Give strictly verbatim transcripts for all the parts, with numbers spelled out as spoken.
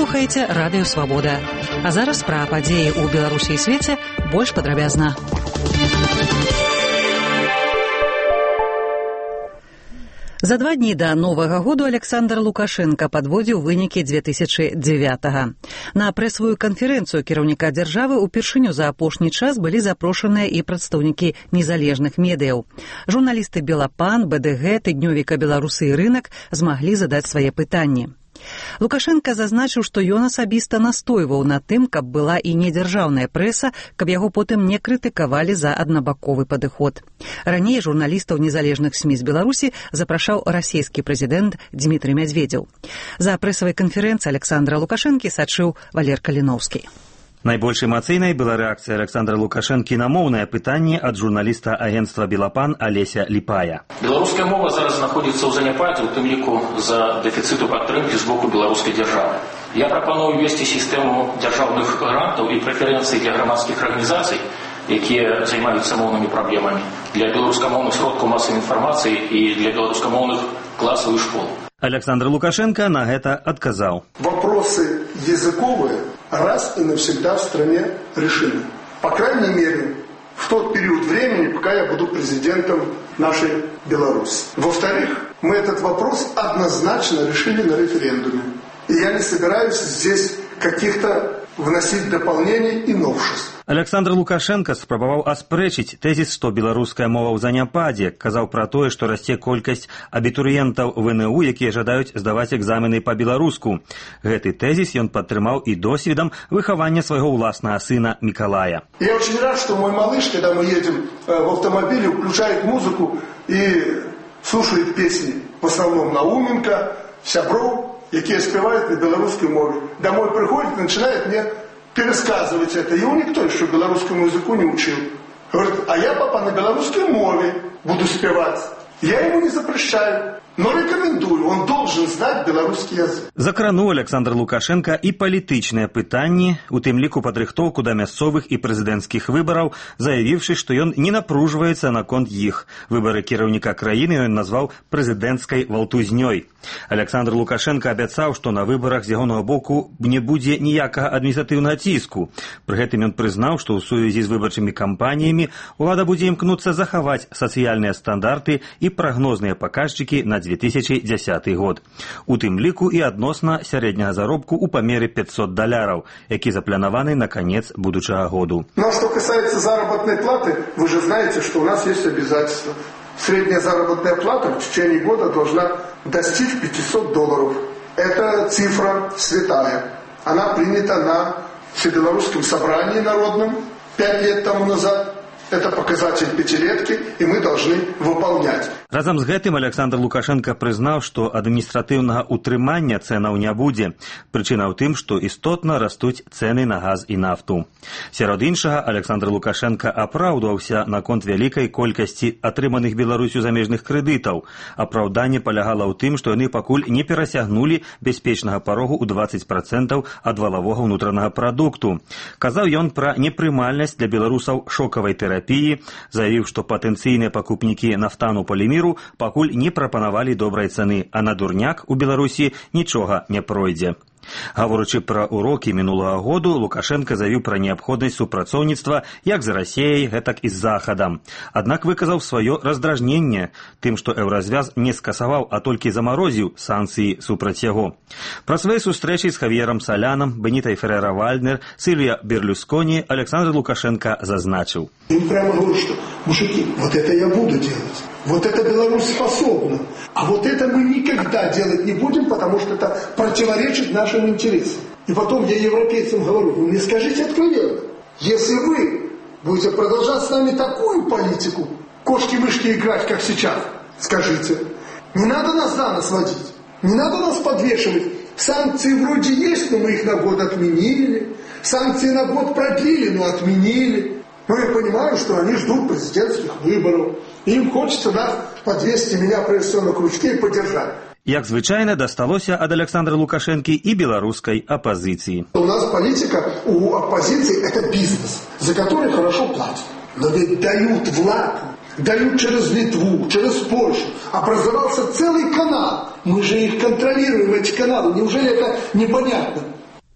слухаеце радыё Свабода. А зараз пра падзеі ў Беларусі і свеце больш падрабязна. За два дні да Новага году Александр Лукашенко падводзіў вынікі две тысячы дзевятага. На прэсавую канферэнцыю кіраўніка дзяржавы упершыню за апошні час былі запрошаныя і прадстаўнікі незалежных медыяў. Журналісты Белапан, бэ дэ гэ, тыднёвіка «Беларусы і рынак» змаглі задаць свае пытанні. Лукашенко зазначыў, што ён асабіста настойваў на тым, каб была і недзяржаўная прэса, каб яго потым не крытыкавалі за аднабаковы падыход. Раней журналістаў незалежных СМІ з Беларусі запрашаў расійскі прэзідэнт Дмітрый Мядзведзеў. За прэсавай канферэнцыяй Александра Лукашэнкі сачыў Валер Каліноўскі. Найбольш эмацыйнай была рэакцыя Александра Лукашэнкі на моўнае пытанне ад журналіста агенцтва «Белапан» Алеся Ліпая. Беларуская мова зараз знаходзіцца ў заняпадзе, у тым ліку за дэфіцыту падтрымкі з боку беларускай дзяржавы. Я прапаную ввесці сістэму дзяржаўных грантаў і прэферэнцый для грамадскіх арганізацый, якія займаюцца моўнымі праблемамі, для беларускамоўных сродкаў масавай інфармацыі і для беларускамоўных класаў і школ. Александр Лукашенко на гэта адказаў. Вопросы языковые раз и навсегда в стране решены. По крайней мере, в тот период времени, пока я буду президентом нашей Беларуси. Во-вторых, мы этот вопрос однозначно решили на референдуме. И я не собираюсь здесь каких-то вносить дополнений и новшеств. Александр Лукашенко спрабаваў аспрэчыць тэзіс, што беларуская мова ў заняпадзе, казаў пра тое, што расце колькасць абітурыентаў вэ эн у, якія жадаюць здаваць экзамены па-беларуску. Гэты тэзіс ён падтрымаў і досведам выхавання свайго ўласнага сына Миколая. Я очень рад, что мой малыш, когда мы едем в автомобиле, включает музыку и слушает песни. В основном Науменко, Сябров, якія спевают на белорусской мове. Домой приходит и начинает мне пересказывать это. Его никто еще белорусскому языку не учил. Говорит, а я, папа, на белорусской мове буду спевать. Я ему не запрещаю, но рекомендую. Он должен знать белорусский язык. Закрануў Александр Лукашенко і палітычныя пытанні, у тым ліку падрыхтоўку да мясцовых і прэзідэнцкіх выбараў, заявіўшы, што ён не напружваецца наконт іх. Выбары кіраўніка краіны ён назваў прэзідэнцкай валтузнёй. Александр Лукашенко абяцаў, што на выбарах з ягонага боку не будзе ніякага адміністратыўнага ціску. Пры гэтым ён прызнаў, што ў сувязі з выбарчымі кампаніямі ўлада будзе імкнуцца захаваць сацыяльныя стандарты і прагнозныя паказчыкі на две тысячи дзесяты год. У тым ліку і адносна сярэдняга заробку ў памере пятьсот доляраў, які запланаваны на конец будучага году. Ну а что касается заработной платы, вы же знаете, что у нас есть обязательства. Средняя заработная плата в течение года должна достичь пятисот долларов. Это цифра святая. Она принята на Всебелорусском собрании народном пять лет тому назад. Это показатель пятилетки, и мы должны выполнять. Разам з гэтым Александр Лукашенко прызнаў, што адміністратыўнага ўтрымання цэнаў не будзе. Прычына ў тым, што істотна растуць цэны на газ і нафту. Сярод іншага, Александр Лукашенко апраўдваўся наконт вялікай колькасці атрыманых Беларусю замежных крэдытаў. Апраўданне палягала ў тым, што яны пакуль не перасягнулі бяспечнага парогу ў двадцать процентаў ад валавога ўнутранага прадукту. Казаў ён пра непрымальнасць для беларусаў шокавай тэрапіі, заявіў, што патэнцыйныя пакупнікі нафтану полімеру пакуль не прапанавалі добрай цаны, а на дурняк у Беларусі нічога не пройдзе. Гаворачы пра урокі мінулага году, Лукашенко заявіў пра неабходнасць супрацоўніцтва як з Расіяй, гэтак і з Захадам. Аднак выказаў сваё раздражненне тым, што еўразвяз не скасаваў, а толькі замарозіў санкцыі супраць яго. Пра свае сустрэчы з Хавьером Солянам, Бенитой Феррера-Вальднер, Сильвио Берлюскони Александр Лукашенко зазначил. Им прямо говорю, что, мужики, вот это я буду делать. Вот это Беларусь способна. А вот это мы никогда делать не будем, потому что это противоречит нашим интересам. И потом я европейцам говорю, вы мне скажите откровенно, если вы будете продолжать с нами такую политику, кошки-мышки играть, как сейчас, скажите, не надо нас за нос водить, не надо нас подвешивать. Санкции вроде есть, но мы их на год отменили. Санкции на год продлили, но отменили. Но я понимаю, что они ждут президентских выборов. Им хочется нас подвесить, меня прежде всего на крючке и поддержать. Як звычайна, дасталося ад Александра Лукашэнкі і беларускай апозіцыі. У нас политика, у оппозиции это бизнес, за который хорошо платят. Но ведь дают владу, дают через Литву, через Польшу. Образовался целый канал. Мы же их контролируем, эти каналы. Неужели это непонятно?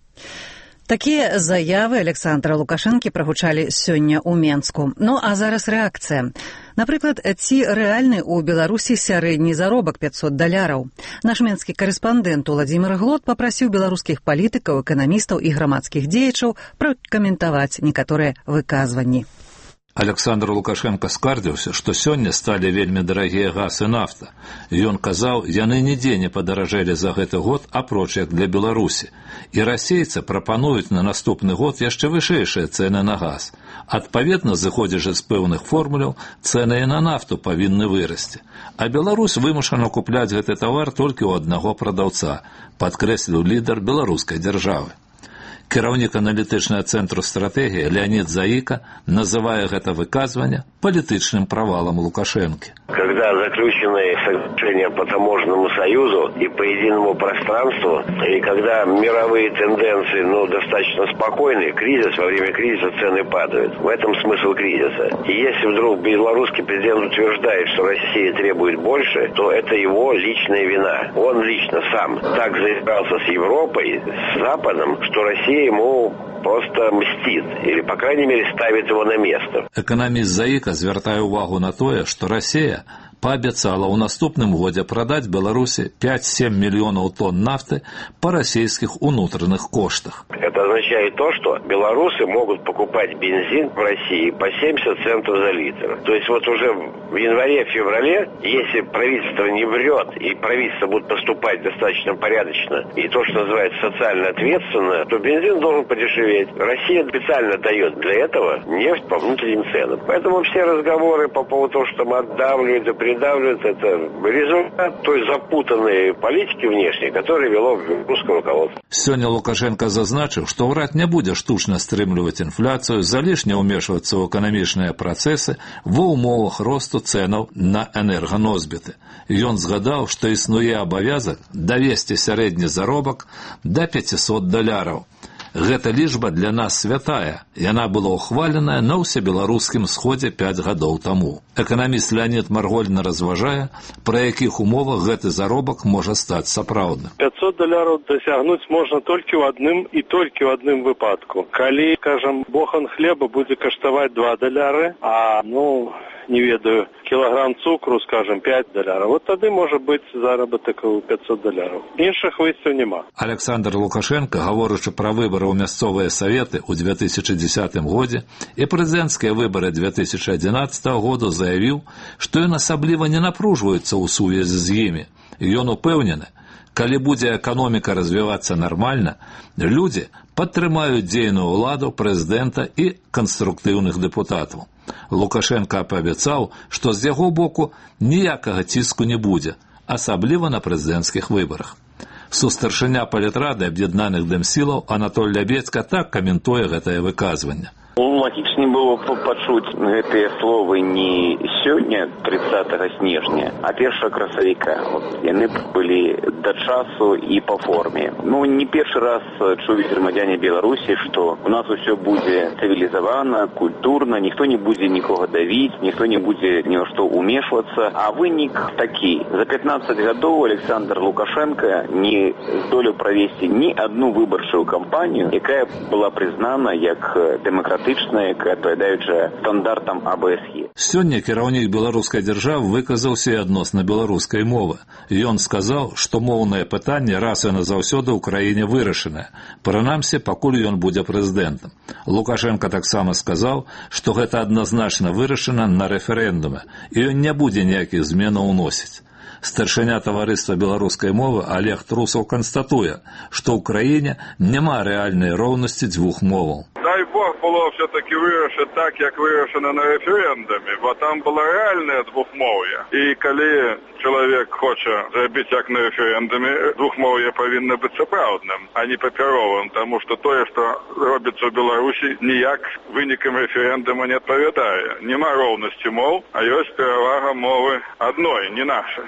Такія заявы Александра Лукашэнкі прагучалі сёння ў Менску. Ну, а зараз рэакцыя. Напрыклад, ці рэальны ў Беларусі сярэдні заробак пятьсот даляраў. Наш менскі карэспандэнт Уладзімир Глот папрасіў беларускіх палітыкаў, эканамістаў і грамадскіх дзеячаў пракаментаваць некаторыя выказванні. Александр Лукашенко скардзіўся, што сёння сталі вельмі дарагія газ і нафта. Ён казаў, яны нідзе не падаражэлі за гэты год, апроч як для Беларусі. І расейцы прапануюць на наступны год яшчэ вышэйшыя цэны на газ. Адпаведна, зыходзячы з пэўных формуляў, цэны і на нафту павінны вырасці. А Беларусь вымушана купляць гэты тавар толькі ў аднаго прадаўца, падкрэсліў лідар беларускай дзяржавы. Кіраўнік аналітычнага цэнтру стратэгіі Леонид Заика называе гэта выказванне палітычным провалом Лукашенко. Когда заключены соглашения по таможенному союзу и по единому пространству, и когда мировые тенденции ну, достаточно спокойны, кризис, во время кризиса цены падают. В этом смысл кризиса. И если вдруг белорусский президент утверждает, что Россия требует больше, то это его личная вина. Он лично сам так заигрался с Европой, с Западом, что Россия ему просто мстит, или, по крайней мере, ставит его на место. Экономист Заика звяртае увагу на тое, што Расія паабяцала ў наступным годзе прадаць Беларусі пять-семь мільёнаў тонн нафты по расійскіх унутраных коштах. Это означает то, что белорусы могут покупать бензин в России по семьдесят центов за литр. То есть вот уже в январе-феврале, если правительство не врет, и правительство будет поступать достаточно порядочно, и то, что называется социально ответственно, то бензин должен подешеветь. Россия специально дает для этого нефть по внутренним ценам. Поэтому все разговоры по поводу того, что мы отдавливают и придавливают, это результат той запутанной политики внешней, которая вело русское руководство. Сёння Лукашенко зазначыў, што ўрад не будзе штучна стрымліваць інфляцыю, залішне ўмешвацца ў эканамічныя працэсы ва ўмовах росту цэнаў на энерганосьбіты. Ён згадаў, што існуе абавязак давесці сярэдні заробак да пятьсот даляраў. Гэта лічба для нас святая. Яна была ухваленая на ўсебеларускім сходзе пять гадоў таму. Эканаміст Леонид Маргольна разважае, пры якіх умовах гэты заробак можа стаць сапраўдным. пятьсот даляраў дасягнуць можна толькі ў адным і толькі ў адным выпадку. Калі, скажам, бохан хлеба будзе каштаваць два даляры, а, ну, не ведаю, кілаграм цукру, скажем, пять даляраў. Вот тады можа быць заработак у пятьсот даляраў. Іншых выйсцяў няма. Александр Лукашенко, гаворачы пра выбары ў мясцовыя саветы ў две тысячи десятым годзе і прэзідэнцкія выбары две тысячи одиннадцатого году заявіў, што ён асабліва не напружваецца ў сувязі з імі. Ён упэўнены, калі будзе эканоміка развівацца нармальна, людзі падтрымаюць дзейную ўладу прэзідэнта і канструктыўных дэпутатаў. Лукашенко паабяцаў, што з яго боку ніякага ціску не будзе, асабліва на прэзідэнцкіх выбарах. Сустаршыня палітрады аб'яднаных дэмсілаў Анатоль Лябецька так каментуе гэтае выказванне. Логічней было пачуць гэтыя словы не сёння, тридцатого снежня, а першага красавіка. Вот, яны былі да часу і па форме. Ну, не першы раз чуюць грамадзяне Беларусі, што у нас усё будзе цывілізавана, культурна, ніхто не будзе нікога давіць, ніхто не будзе ні на што умешвацца. А вынік такі. За пятнадцать гадоў Александр Лукашенко не здолеў правесці ні адну выбарчую кампанію, якая была прызнана як дэмакратычная, адпавядаючая стандартам А Б С Е. Сёння кіраўнік беларускай дзяржавы выказаўся і адносна беларускай мовы. Ён сказаў, што моўнае пытанне раз і назаўсёды ў краіне вырашанае. Прынамсі, пакуль ён будзе прэзідэнтам. Лукашенко таксама сказаў, што гэта адназначна вырашана на рэферэндуме, і ён не будзе ніякіх зменаў уносіць. Старшыня таварыства беларускай мовы Олег Трусаў канстатуе, што ў краіне няма рэальнай роўнасці дзвюх моваў. Дай Бог было все-таки вырашить так, як вырашено на референдуме, бо там было реальное двухмовье. И коли человек хочет зробить як на референдуме, двухмовье повинно быть сапраўдным, а не паперовым, потому что то, что робится в Беларуси, ніяк выникам референдума не отповедает. Нема роўнасці мов, а есть перевага мовы одной, не нашей.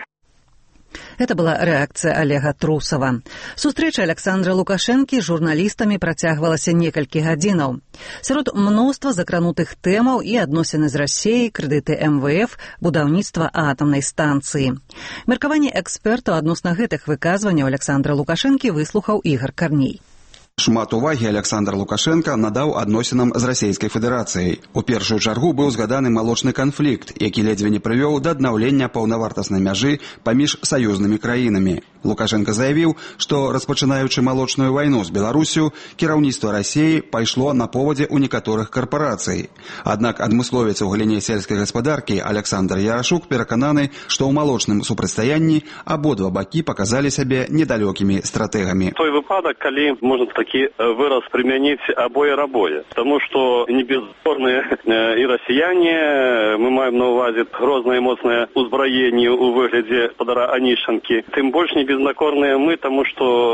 Это была рэакцыя Олега Трусава. Сустрэча Александра Лукашэнкі з журналістамі працягвалася некалькі гадзінаў. Сярод мноства закранутых тэмаў і адносіны з Расіяй, крэдыты эм вэ эф, будаўніцтва атамнай станцыі. Меркаванне экспертаў адносна гэтых выказванняў Александра Лукашэнкі выслухаў Ігор Карней. Шмат увагі Александр Лукашенко надаў адносінам з Расійскай Федэрацыяй. У першую чаргу быў згаданы малочны канфлікт, які ледзьве не прывёў да аднаўлення паўнавартаснай мяжы паміж саюзнымі краінамі. Лукашенко заявіў, што, распачынаючы малочную вайну з Беларусю, кіраўніцтва Расіі пайшло на повадзе ў некаторых карпарацый. Аднак адмысловец у галіне сельскай гаспадаркі Александр Ярашук перакананы, што ў малочным супрацьстаянні абодва бакі паказалі сябе недалёкімі стратэгамі. Той выпадак, калі можна такі выраз прымяніць абое-рабое, таму што не безспорныя і расіяне, мы маем на ўвазе грознае моцнае ўзбраенне ў выглядзе гаспадара Анішчанкі, тым больш не безнакорныя мы, таму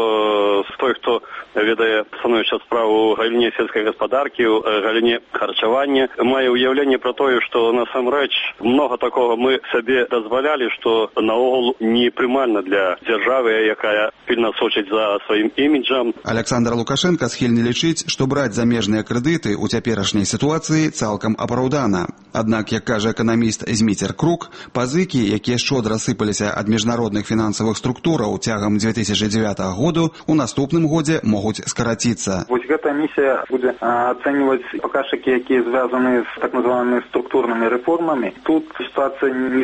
што той, хто ведае становішча справу ў галіне сельскай гаспадаркі, у галіне харчавання, мае ўяўленне пра тое, што насамрэч многа такога мы сабе дазвалялі, што наогул непрымальна для дзяржавы, якая пільна сочыць за сваім іміджам. Александр Лукашенко схільны лічыць, што браць замежныя крэдыты ў цяперашняй сітуацыі цалкам апраўдана. Аднак, як кажа эканаміст Зміцер Крук, пазыкі, якія шчодра сыпаліся ад міжнародных фінансавых структураў цягам две тысячи девятого году, у наступным годзе могуць скараціцца. Вось гэта місія будзе ацэньваць паказчыкі, якія звязаны з так называнымі структурнымі рэформамі. Тут сітуацыя не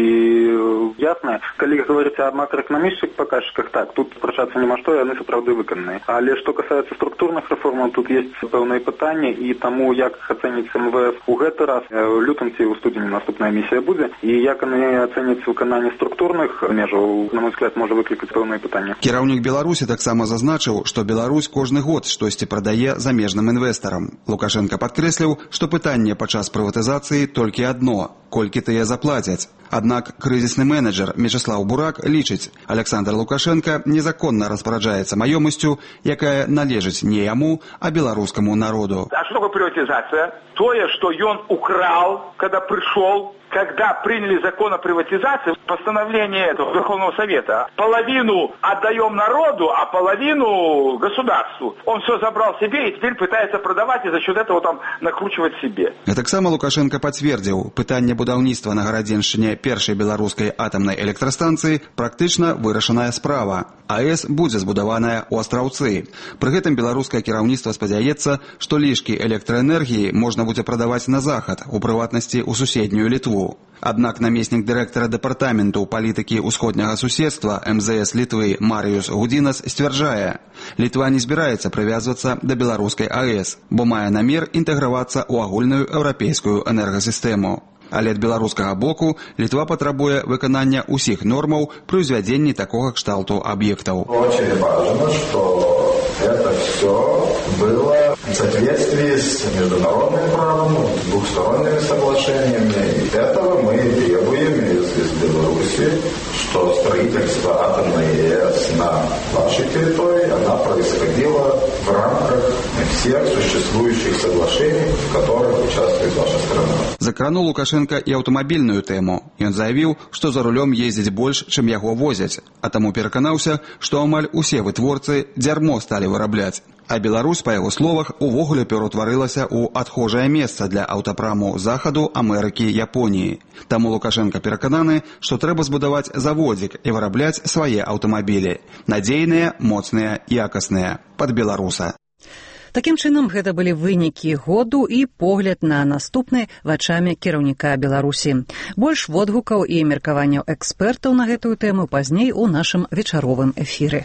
столькі ясная. Калі гаварыць аб макроэканамічных паказчыках, так, тут спрачацца няма што, яны сапраўды выкананыя. Але што касаецца структурных рэформаў, тут ёсць пэўныя пытанні, і таму як ацэніць эм вэ эф у гэты раз, у лютым ці ў студзені наступная місія будзе, і як яны ацэняць выкананне структурных межаў, на мой взгляд, можа выклікаць пэўныя пытанні. Кіраўнік Беларусі таксама зазначыў, што Беларусь кожны год штосьці прадае замежным інвестарам. Лукашенко падкрэсліў, што пытанне падчас прыватызацыі толькі адно – колькі тыя заплацяць. Аднак крызісны менеджер Мечислав Бурак лічыць, Александр Лукашенко незаконна распараджаецца маёмасцю, якая належыць не яму, а беларускаму народу. А что такое приватизация? Тое, что он украл, когда пришел, когда приняли закон о приватизации, постановление этого Верховного Совета, половину отдаем народу, а половину государству. Он все забрал себе и теперь пытается продавать и за счет этого там накручивать себе. А таксама Лукашенко пацвердзіў, пытанне будаўніцтва на Гарадзеншчыне першай беларускай атамнай электрастанцыі практычна вырашаная справа. АЭС будзе збудаваная ў Астраўцы. Пры гэтым беларускае кіраўніцтва спадзяецца, што лішкі электраэнергіі можна будзе прадаваць на захад, у прыватнасці ў суседнюю Літву. Аднак намеснік дырэктара дэпартаменту палітыкі ўсходняга суседства эм зэ эс Літвы Марыюс Гудзінас сцвярджае, Літва не збіраецца прывязвацца да беларускай АЭС, бо мае намер інтэгравацца ў агульную еўрапейскую энергасістэму. Але ад беларускага боку Літва патрабуе выканання ўсіх нормаў пры ўзвядзенні такога кшталту аб'ектаў. Очень важно, что это все было в соответствии с международным правом, двухсторонними соглашениями. И этого мы требуем из, из Беларуси, что строительство атомной АЭС на вашей территории, она происходила в рамках всех существующих соглашений, в которых участвует ваша страна. Закрануў Лукашенко і аўтамабільную тэму. Ён заявіў, што за рулём ездзіць больш, чым яго возяць, а таму пераканаўся, што амаль усе вытворцы дзярмо сталі вырабляць. А Беларусь, па яго словах, увогуле пераўтварылася ў адхожае месца для аўтапраму захаду, Амерыкі, Японіі. Таму Лукашенко перакананы, што трэба збудаваць заводзік і вырабляць свае аўтамабілі. Надзейныя, моцныя, якасныя. Пад беларуса. Такім чынам, гэта былі вынікі году і погляд на наступны вачамі кіраўніка Беларусі. Больш водгукаў і меркаванняў экспертаў на гэтую тэму пазней у нашым вечаровым эфіры.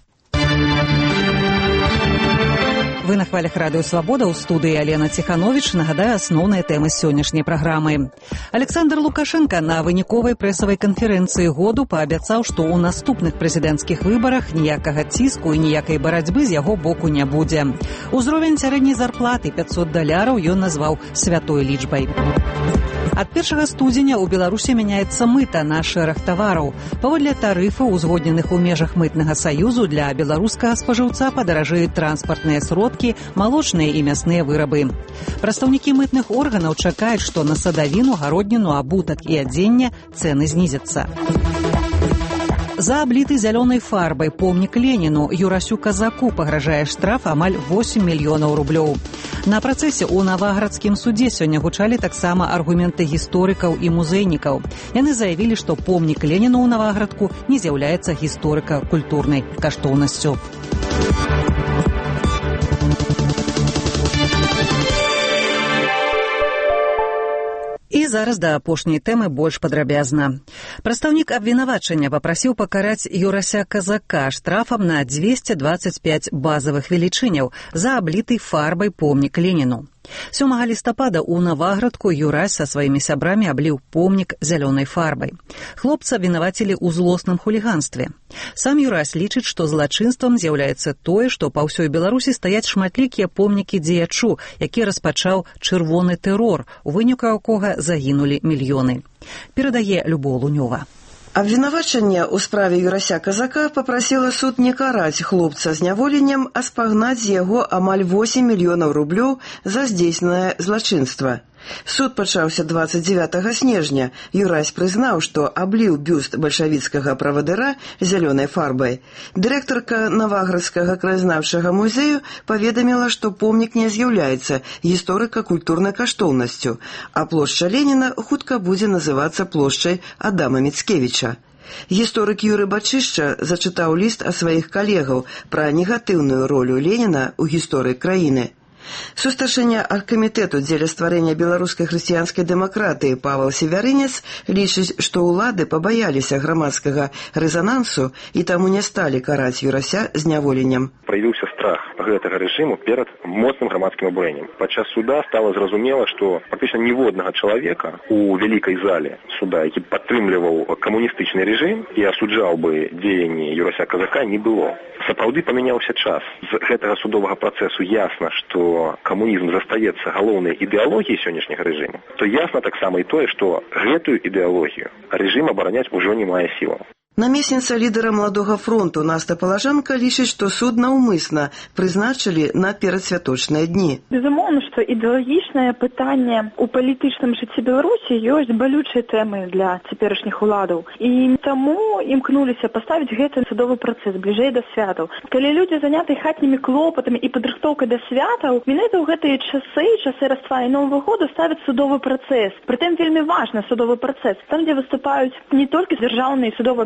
Вы на хвалях радыё «Свабода», ў студыі Алена Ціхановіч. Нагадаю асноўныя тэмы сённяшняй праграмы. Александр Лукашенко на выніковай прэсавай канферэнцыі году паабяцаў, што ў наступных прэзідэнцкіх выбарах ніякага ціску і ніякай барацьбы з яго боку не будзе. Узровень сярэдняй зарплаты пятьсот даляраў ён назваў святой лічбай. Ад першага студзеня ў Беларусі мяняецца мыта на шэраг тавараў. Паводле тарыфаў, узгодненых у межах мытнага саюзу, для беларускага спажыўца падаражэюць транспартныя сродкі, малочныя і мясныя вырабы. Прадстаўнікі мытных органаў чакаюць, што на садавіну, гародніну, абутак і адзенне цэны знізяцца. За абліты зялёнай фарбай помнік Леніну Юрасю Казаку пагражае штраф амаль восем мільёнаў рублёў. На працэсе ў Наваградскім судзе сёння гучалі таксама аргументы гісторыкаў і музейнікаў. Яны заявілі, што помнік Леніну ў Наваградку не з'яўляецца гісторыка-культурнай каштоўнасцю. зараз да апошняй тэмы больш падрабязна. Прадстаўнік абвінавачання папрасіў пакараць Юрася Казака штрафам на дзвесце дваццаць пяць базавых велічыняў за абліты фарбай помнік Леніну. сёмага лістапада ў Наваградку Юрась са сваімі сябрамі абліў помнік зялёнай фарбай. Хлопца абвінавацілі ў злосным хуліганстве. Сам Юрась лічыць, што злачынствам з'яўляецца тое, што па ўсёй Беларусі стаяць шматлікія помнікі дзеячу, які распачаў чырвоны тэрор, у выніку якога загінулі мільёны. Перадае Любоў Лунёва. Абвінавачанне ў справе Юрася Казака папрасіла суд не караць хлопца зняволеннем, а спагнаць з яго амаль восем мільёнаў рублёў за здзейсненае злачынства. Суд пачаўся дваццаць дзевятага снежня. Юрась прызнаў, што абліў бюст бальшавіцкага правадыра зялёнай фарбай. Дырэктарка Наваградскага краязнаўчага музею паведаміла, што помнік не з'яўляецца гісторыка-культурнай каштоўнасцю, а плошча Леніна хутка будзе называцца плошчай Адама Міцкевіча. Гісторык Юрый Бачышча зачытаў ліст ад сваіх калегаў пра негатыўную ролю Леніна ў гісторыі краіны. Сустаршыня аргкамітэту дзеля стварэння беларускай хрысціянскай дэмакратыі Павел Севярынец лічыць, што ўлады пабаяліся грамадскага рэзанансу і таму не сталі караць Юрася зняволеннем. Праявіўся страх гэтага рэжыму перад моцным грамадскім абурэннем. Падчас суда стала зразумела, што фактычна ніводнага чалавека у вялікай зале суда, які падтрымліваў камуністычны рэжым і асуджаў бы дзеянні Юрася Казака, не было. Сапраўды памяняўся час. З гэтага судовага працэсу ясна, што камунізм застаецца галоўнай ідэалогіяй сённяшняга рэжыму, то ясна таксама і тое, што гэтую ідэалогію рэжым абараняць ужо не мае сілаў. Намесніца лідара Маладога фронту Наста Палажанка лічыць, што суд наўмысна прызначылі на перадсвяточныя дні. Безумоўна, што ідэалагічнае пытанне ў палітычным жыцці Беларусі ёсць балючай тэмай для цяперашніх уладаў. І таму імкнуліся паставіць гэты судовы працэс бліжэй да святаў. Калі людзі заняты хатнімі клопатамі і падрыхтоўкай да святаў, менавіта ў гэтыя часы, часы Раства і Новага года ставяць судовы працэс. Прытым вельмі важны судовы працэс, там, дзе выступаюць не толькі дзяржаўныя судовыя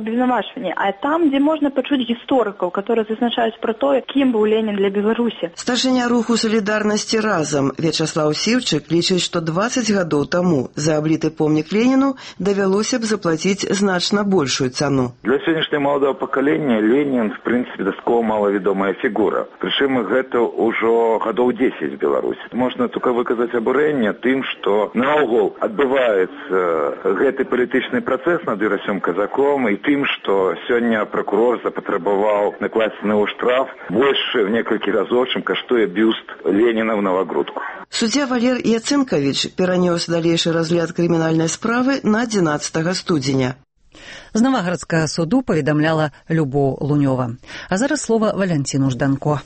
а там, дзе можна пачуць гісторыкаў, которые зазначаюць пра тое, кім быў Ленін для Беларусі. Старшыня руху салідарнасці разам Вячаслаў Сіўчык лічыць, што дваццаць гадоў таму за абліты помнік Леніну давялося б заплаціць значна большую цану. Для сённяшняга маладого пакалення Ленін, в прынцыпе, дастаткова малавядомая фігура. Прычым гэта ўжо гадоў дзесяць в Беларусі. Можна толькі выказаць абурэнне тым, што наогул адбываецца гэты палітычны працэс над Юрасем Казаком і тым, што сёння пракурор запатрабаваў накласці на яго штраф больше в некалькі разоў, чым каштуе бюст Леніна ў Навагрудку. Суддзя Валер Яцынкавіч перанёс далейшы разгляд крымінальнай справы на адзінаццатага студзеня. З Наваградскага суду паведамляла Любоў Лунёва. А зараз слова Валянціну Жданко.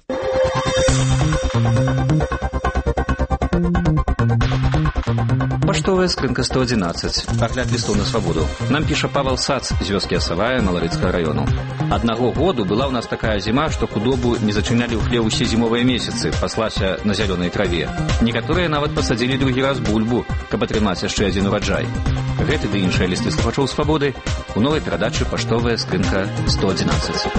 Паштовая скрынка сто адзінаццаць. Агляд лістоў на свабоду. Нам піша Павел Сац з вёскі Асавая Маларыцкага раёну. Аднаго году была ў нас такая зіма, што худобу не зачынялі ў хлеў усе зімовыя месяцы, паслася на зялёнай траве. Некаторыя нават пасадзілі другі раз бульбу, каб атрымаць яшчэ адзін ураджай. Гэты ды іншыя лісты слухачоў свабоды у новай перадачы паштовая скрынка сто адзінаццаць.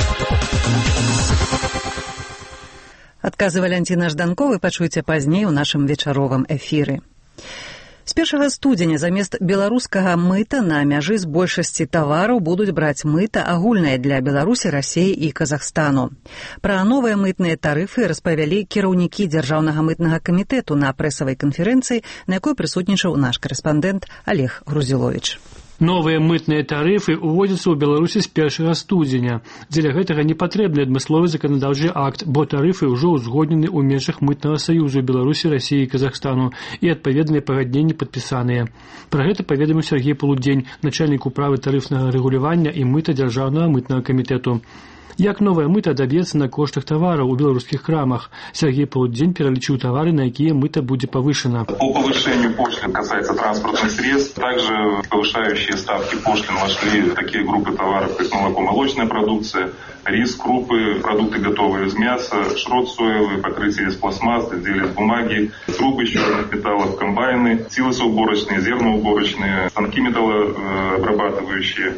Адказы Валянціна Жданко вы пачуеце пазней у нашым вечаровым эфіры. З першага студзеня замест беларускага мыта на мяжы з большасці тавараў будуць браць мыта агульнае для Беларусі, Расіі і Казахстану. Пра новыя мытныя тарыфы распавялі кіраўнікі Дзяржаўнага мытнага камітэту на прэсавай канферэнцыі, на якой прысутнічаў наш карэспандэнт Олег Грузіловіч. Новыя мытныя тарыфы ўводзяцца ў Беларусі з першага студзеня. Дзеля гэтага не патрэбны адмысловы заканадаўчы акт, бо тарыфы ўжо ўзгоднены ў межах мытнага саюзу Беларусі, Расіі і Казахстану і адпаведныя пагадненні падпісаныя. Пра гэта паведаміў Сергей Полудзень, начальнік управы тарыфнага рэгулявання і мыта Дзяржаўнага мытнага камітэту. Як новая мыта адаб'ецца на коштах тавараў у беларускіх крамах? Сергей Полудзень пералічыў тавары, на якія мыта будзе повышено. По повышению пошлин касается транспортных средств. Также повышающие ставки пошлин вошли такие группы товаров, как молоко-молочная продукция, рис, крупы, продукты готовые из мяса, шрот соевый, покрытие из пластмасс, изделия из бумаги, трубы из черных металлов, комбайны, силосоуборочные, зерноуборочные, станки металлообрабатывающие,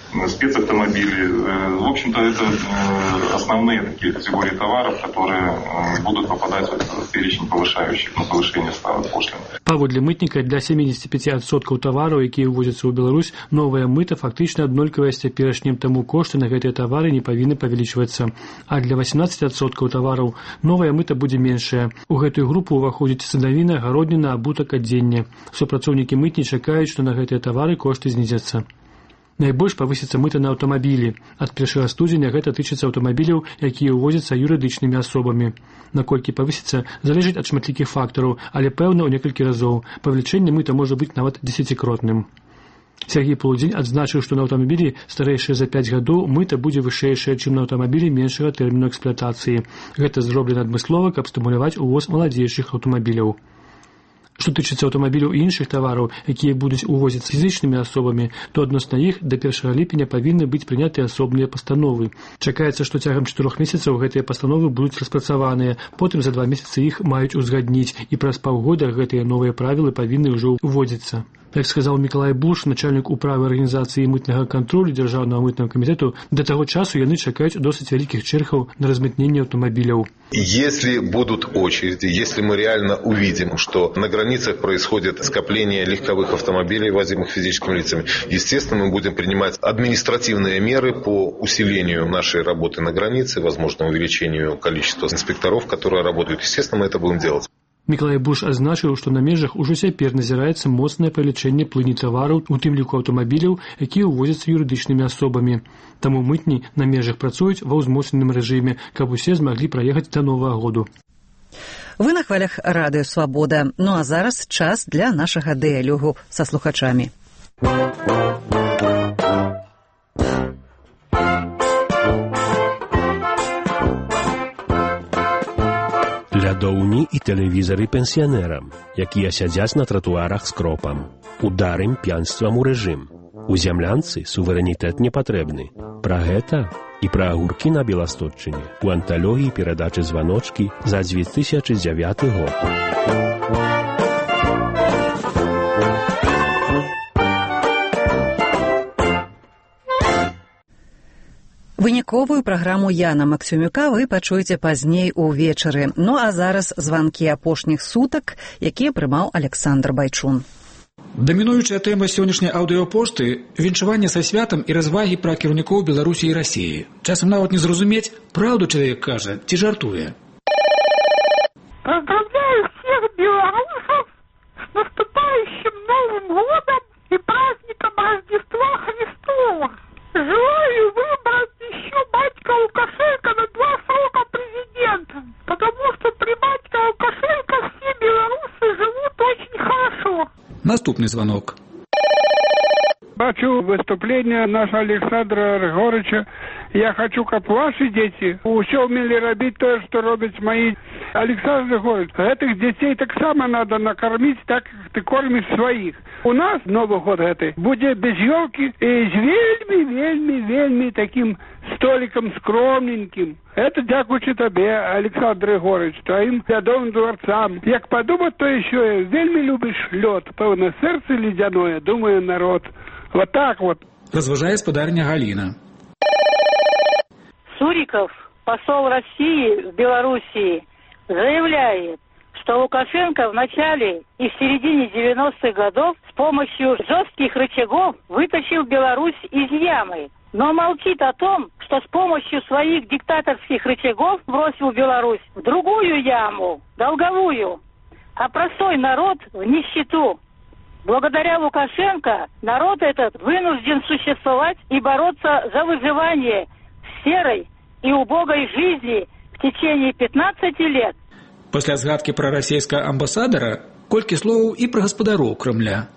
спецавтомобили. В общем-то, это основные такие категории товаров, которые будут попадать в перечень повышающих на повышение ставок пошлин. Паводле мытніка для семьдесят пять процентов тавараў, якія ўвозяцца ў Беларусь, новая мыта фактычна аднолькавая з цяперашнім, таму кошты на гэтыя тавары не павінны павялічвацца. А для восемнадцать процентов тавараў новая мыта будзе меншая. У гэтую групу ўваходзіць садавіна, гародніна, абутак, адзенне. Супрацоўнікі мытні чакаюць, што на гэтыя тавары кошты знізяцца. Найбольш павысіцца мыта на аўтамабілі. Ад першага студзеня гэта тычыцца аўтамабіляў, якія ўвозяцца юрыдычнымі асобамі. Наколькі павысіцца, залежыць ад шматлікіх фактараў, але пэўна ў некалькі разоў. Павелічэнне мыта можа быць нават дзесяцікротным. Сергей Полудзень адзначыў, што на аўтамабілі, старэйшыя за пяць гадоў, мыта будзе вышэйшае, чым на аўтамабілі меншага тэрміну эксплуатацыі. Гэта зроблена адмыслова, каб стымуляваць увоз маладзейшых аўтамабіляў. Што тычыцца аўтамабіляў і іншых тавараў, якія будуць увозіцца фізічнымі асобамі, то адносна іх да першага ліпеня павінны быць прынятыя асобныя пастановы. Чакаецца, што цягам чатырох месяцаў гэтыя пастановы будуць распрацаваныя, потым за два месяцы іх маюць узгадніць, і праз паўгода гэтыя новыя правілы павінны ўжо ўводзіцца. Як сказал Миколай Буш, начальник управы организации мытного контроля Державного мытного комитета, до того часу яны чакаюць досыць вялікіх чэргаў на размытненне аўтамабіляў. Если будут очереди, если мы реально увидим, что на границах происходит скопление легковых автомобилей, возимых физическими лицами, естественно, мы будем принимать административные меры по усилению нашей работы на границе, возможно, увеличению количества инспекторов, которые работают. Естественно, мы это будем делать. Миколай Буш азначыў, што на межах ужо цяпер назіраецца моцнае павелічэнне плыні тавараў, у тым ліку аўтамабіляў, якія ўвозяцца юрыдычнымі асобамі. Таму мытні на межах працуюць ва ўзмоцненым рэжыме, каб усе змаглі праехаць да Новага году. Вы на хвалях радыё «Свабода». Ну а зараз час для нашага дыялогу са слухачамі. Лядоўні і тэлевізары пенсіянерам, якія сядзяць на тратуарах з кропам. Ударым п'янствам у рэжым. У зямлянцы суверэнітэт не патрэбны. Пра гэта і пра агуркі на Беластотчыне у анталогіі перадачы «Званочкі» за дзве тысячы дзявяты год. Выніковую праграму Яна Максюмюка вы пачуеце пазней увечары. Ну а зараз званкі апошніх сутак, якія прымаў Александр Байчун. Дамінуючая тэма сённяшняй аўдыёпошты – віншаванне са святам і развагі пра кіраўнікоў Беларусі і Расіі. Часам нават не зразумець, праўду чалавек кажа ці жартуе. Поздравляю всех белорусов с наступающим Новым годом и праздником Рождества Христова. Желаю выбрать еще батька Лукашенко на два срока президента, потому что при батьке Лукашенко все белорусы живут очень хорошо. Наступный звонок. Бачу выступление нашего Александра Григорьевича. Я хочу, как ваши дети, все умели робить то, что робят мои. Александр Григорьевич, этих детей так само надо накормить, так как ты кормишь своих. У нас Новый год это будет без елки и с вельми, вельми, вельми таким столиком скромненьким. Это дякуючи тебе, Александр Григорьевич, твоим лядовым дворцам. Як подумать, то еще вельми любишь лед. Певно, сердце ледяное, думаю, народ. Вот так вот. Разважает спадарня Галина. Суриков, посол России в Белоруссии, заявляет, что Лукашенко в начале и в середине девяностых годов с помощью жестких рычагов вытащил Беларусь из ямы, но молчит о том, что с помощью своих диктаторских рычагов бросил Беларусь в другую яму, долговую, а простой народ в нищету. Благодаря Лукашенко народ этот вынужден существовать и бороться за выживание в серой и убогой жизни в течение пятнадцати лет. Пасля згадкі пра расійскага амбасадара, колькі словаў і пра гаспадароў Кремля.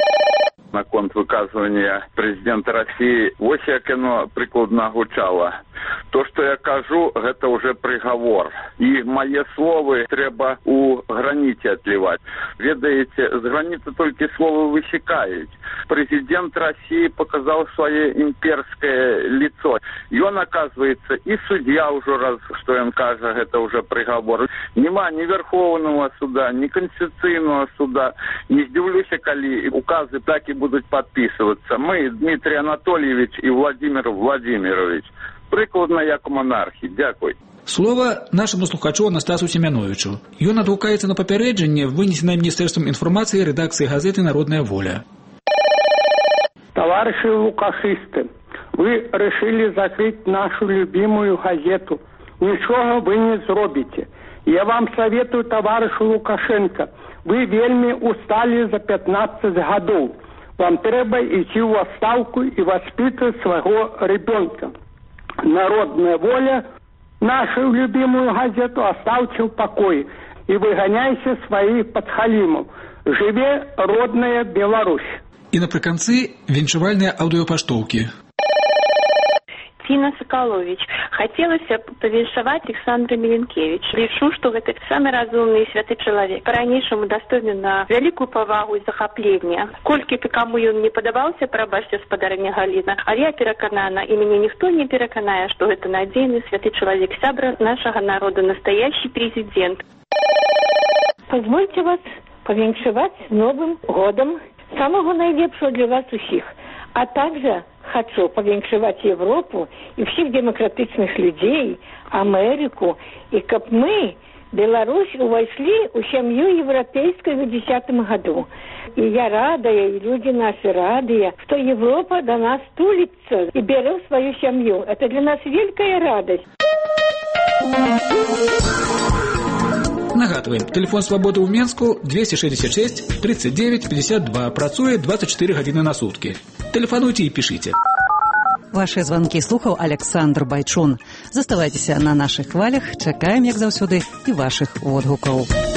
Наконт выказывания президента России, вось як яно прикладно гучало. То, што я кажу, гэта ўжо прыгавор. І мае словы трэба у граніце адліваць. Ведаеце, з граніцы толькі словы высекаюць. Прэзідэнт России показал свое имперское лицо. И он, оказывается, и судья уже раз, что он кажет, это уже приговор. Нема ни Верховного суда, ни Конституционного суда. Не здивлюсь, коли указы так и будут подписываться. Мы, Дмитрий Анатольевич и Владимир Владимирович. Прикладно як у монархії. Дякую. Слова нашему слухачу Анастасу Семеновичу. Ён адгукаецца на папярэджанне, вынесенае Министерством информации редакции газеты «Народная воля». Товарищи лукашисты, вы решили закрыть нашу любимую газету. Ничего вы не зробите. Я вам советую, товарищ Лукашенко, вы вельми устали за пятнадцать годов. Вам треба идти в отставку и воспитывать своего ребенка. Народная воля, нашу любимую газету оставьте в покое и выгоняйте своих подхалимов. Живе родная Беларусь. І напрыканцы віншавальныя аўдыёпаштоўкі. Тина Соколович. Хотелось повіншаваць Александра Миленкевича. Лічу, што гэта самы разумны і святы чалавек. Па-ранейшаму дастойны на вялікую павагу і захапленне. Колькі ты каму ён не падабаўся, прабачце, спадарыня Галіна, але я пераканана, і мяне ніхто не пераканае, што гэта надзейны святы чалавек, сябра нашага народа, настоящий президент. Позвольте вас повіншаваць с Новым годом. Самого наилепшего для вас усих. А также хочу повіншаваць Европу и всех демократичных людей, Америку, и как мы, Беларусь, увошли в семью европейскую в две тысячи десятом году. И я радая, и люди наши радые, что Европа до нас тулится и берет свою семью. Это для нас великая радость. Нагадываем, телефон свободы в Менску двести шестьдесят шесть тридцать девять пятьдесят два, працуе двадцать четыре гадзіны на сутки. Телефонуйте и пишите. Ваши звонки слухаў Александр Байчун. Заставайтеся на наших хвалях, чакаем, як заўсёды, і ваших водгукаў.